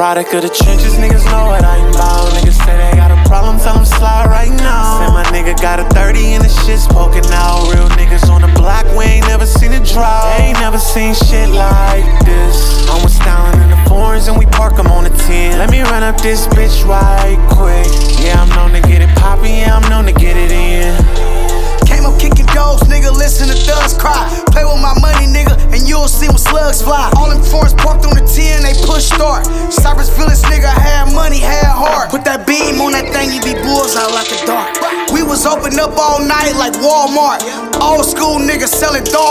product of the trenches, niggas know what I am about. Niggas say they got a problem, tell them slide right now. Say my nigga got a 30 and the shit's poking out. Real niggas on the block, we ain't never seen a drought. Ain't never seen shit like this. I'm with Styling in the foreigns and we park them on the 10. Let me run up this bitch right quick. Yeah, I'm known to get it poppin', yeah, I'm known to get it in. Came up kicking doors, nigga, listen to thugs cry. Play with my money, nigga, and you'll see when slugs fly. All them foreigns parked on the 10, they push start. Cypress Village, nigga, had money, had heart. Put that beam on that thing, you be bullseye like a dart. We was open up all night like Walmart. Old school niggas selling dog.